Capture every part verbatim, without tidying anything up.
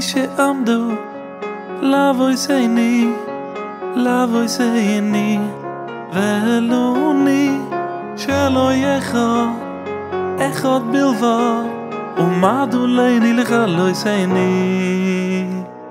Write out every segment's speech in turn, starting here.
שעמדו לבוי סייני לבוי סייני ואלוני שלא יחד אחד בלבד ומדו ליני לך לא סייני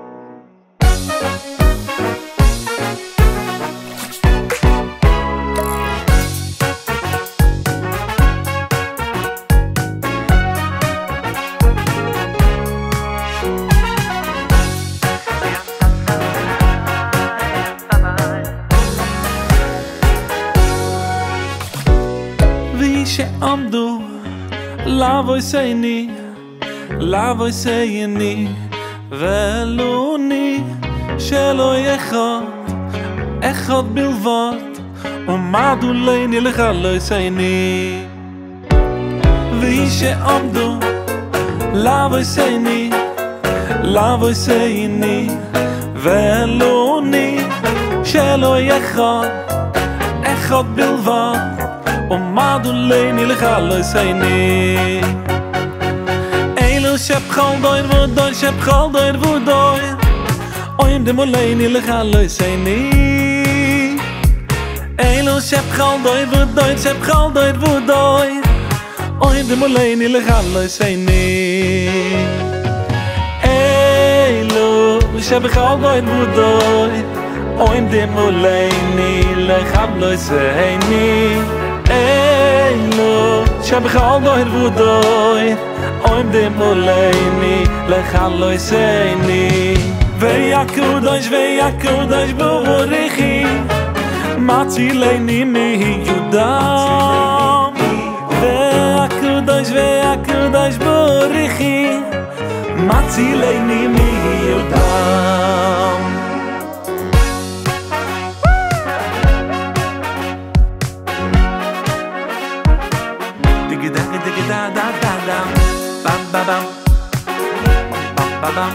שעמדו לבוי סייני לבוי סייני ואלוני שלא יחד אחד בלבד ומדו ליני לך לא סייני והיא שעמדו לבוי סייני לבוי סייני ואלוני שלא יחד אחד בלבד ומדו ליני לך לא סייני אלו שבכל דויר ודויר שבכל דויר ודויר אוים דמו ליני לך לא סייני אלו שבכל דויר ודויר שבכל דויר ודויר אוים דמו ליני לך לא סייני אלו שבכל דויר ודויר אוים דמו ליני לך לא סייני אלו שבכל דויר ודויר אוים דמו ליני לך לא סייני ויקודש ויקודש בורכי מצילני מיהודם ויקודש ויקודש בורכי מצילני מיהודם da da da da bam bam bam bam bam bam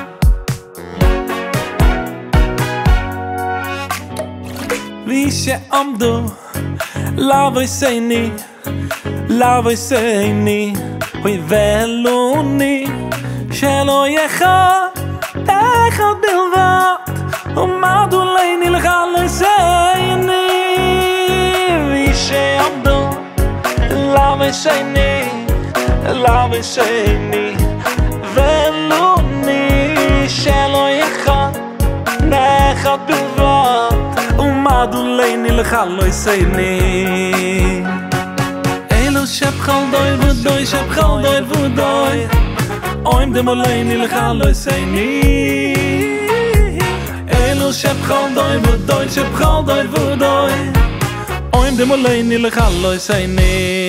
wie שעמדו לבוי סייני לבוי סייני ואלוני שלא יחד אחד בלבד ומדו ליני לך לא סייני wie שעמדו לבוי סייני לבוי סייני ואלוני שלא יחד אחד בלבד ומדו ליני לך לא סייני אלו שבכל דויר ודויר שבכל דויר ודויר אוים דמו ליני לך לא סייני אלו שבכל דויר ודויר שבכל דויר ודויר אוים דמו ליני לך לא סייני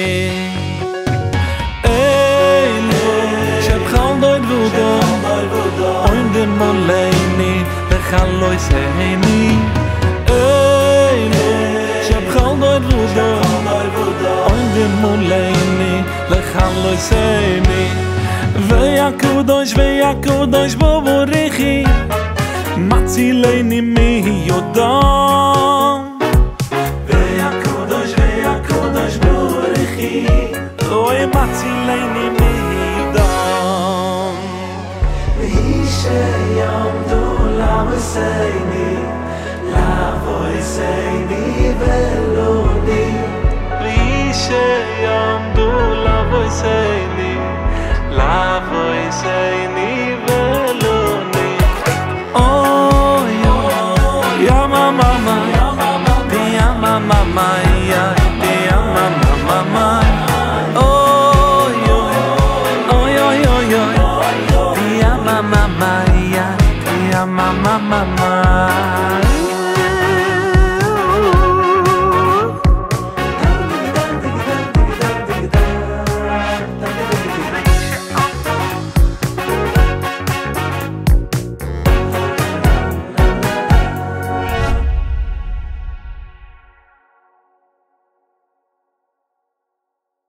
oim de moleini bechal loy sehni ey shab khaldoy vudo oim de moleini bechal loy sehni ve yakudosh ve yakudosh bovorichi matzileni mi yodam ve yakudosh ve yakudosh bovorichi oy matzileni mi שעמדו לבוי סייני לבוי סייני ואלוני wie שעמדו לבוי סייני לבוי סייני